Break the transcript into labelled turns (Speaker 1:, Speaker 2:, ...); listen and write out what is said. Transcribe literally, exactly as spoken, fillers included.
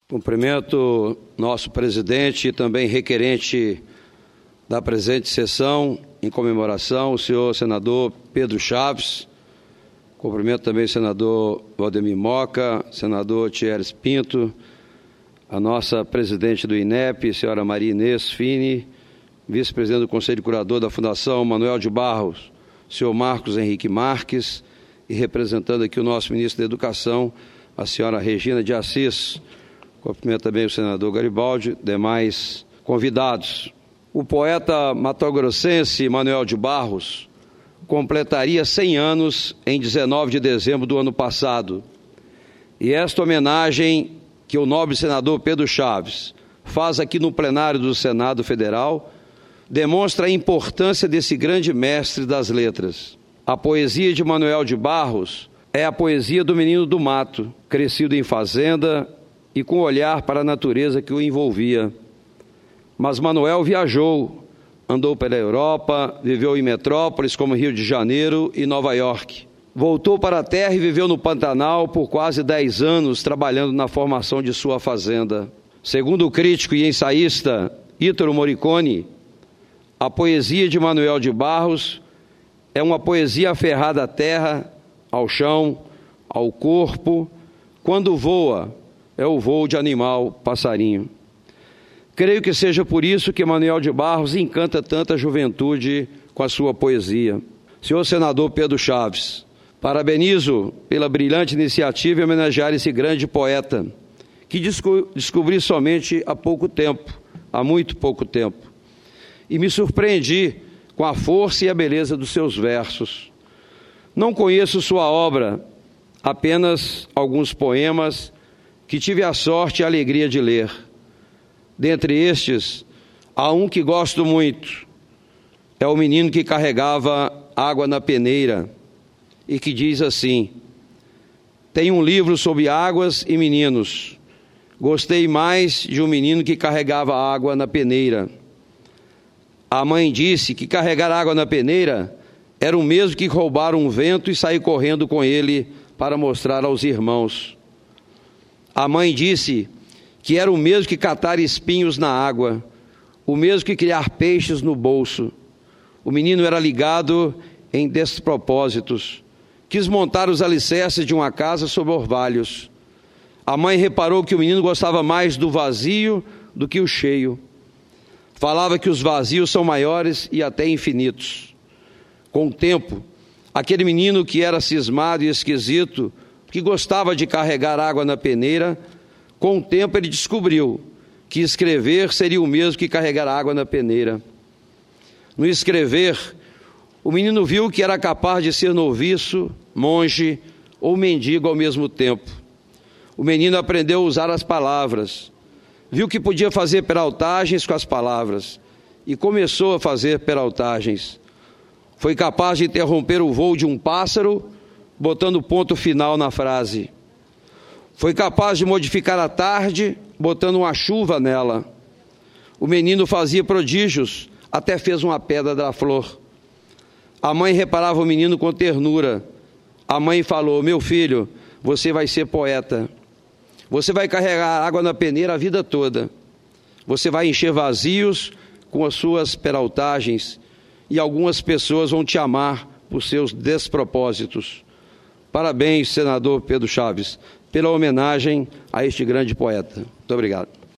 Speaker 1: Cumprimento nosso presidente e também requerente da presente sessão, em comemoração, o senhor senador Pedro Chaves. Cumprimento também o senador Valdemir Moca, senador Thieres Pinto, a nossa presidente do I N E P, senhora Maria Inês Fini, vice-presidente do Conselho Curador da Fundação Manuel de Barros, senhor Marcos Henrique Marques, e representando aqui o nosso ministro da Educação, a senhora Regina de Assis. Cumprimento também o senador Garibaldi, demais convidados. O poeta matogrossense Manuel de Barros completaria cem anos em dezenove de dezembro do ano passado. E esta homenagem que o nobre senador Pedro Chaves faz aqui no plenário do Senado Federal demonstra a importância desse grande mestre das letras. A poesia de Manuel de Barros é a poesia do menino do mato, crescido em fazenda e com olhar para a natureza que o envolvia. Mas Manuel viajou, andou pela Europa, viveu em metrópoles como Rio de Janeiro e Nova York. Voltou para a terra e viveu no Pantanal por quase dez anos, trabalhando na formação de sua fazenda. Segundo o crítico e ensaísta Ítalo Morricone, a poesia de Manuel de Barros é uma poesia aferrada à terra, ao chão, ao corpo. Quando voa, é o voo de animal, passarinho. Creio que seja por isso que Manuel de Barros encanta tanta juventude com a sua poesia. Senhor senador Pedro Chaves, parabenizo pela brilhante iniciativa em homenagear esse grande poeta, que desco- descobri somente há pouco tempo, há muito pouco tempo, e me surpreendi com a força e a beleza dos seus versos. Não conheço sua obra, apenas alguns poemas que tive a sorte e a alegria de ler. Dentre estes, há um que gosto muito. É o menino que carregava água na peneira e que diz assim: tem um livro sobre águas e meninos. Gostei mais de um menino que carregava água na peneira. A mãe disse que carregar água na peneira era o mesmo que roubar um vento e sair correndo com ele para mostrar aos irmãos. A mãe disse que era o mesmo que catar espinhos na água, o mesmo que criar peixes no bolso. O menino era ligado em despropósitos. Quis montar os alicerces de uma casa sob orvalhos. A mãe reparou que o menino gostava mais do vazio do que o cheio. Falava que os vazios são maiores e até infinitos. Com o tempo, aquele menino que era cismado e esquisito, que gostava de carregar água na peneira, com o tempo ele descobriu que escrever seria o mesmo que carregar água na peneira. No escrever, o menino viu que era capaz de ser noviço, monge ou mendigo ao mesmo tempo. O menino aprendeu a usar as palavras, viu que podia fazer peraltagens com as palavras e começou a fazer peraltagens. Foi capaz de interromper o voo de um pássaro, botando ponto final na frase. Foi capaz de modificar a tarde, botando uma chuva nela. O menino fazia prodígios, até fez uma pedra da flor. A mãe reparava o menino com ternura. A mãe falou: meu filho, você vai ser poeta. Você vai carregar água na peneira a vida toda. Você vai encher vazios com as suas peraltagens e algumas pessoas vão te amar por seus despropósitos. Parabéns, senador Pedro Chaves, pela homenagem a este grande poeta. Muito obrigado.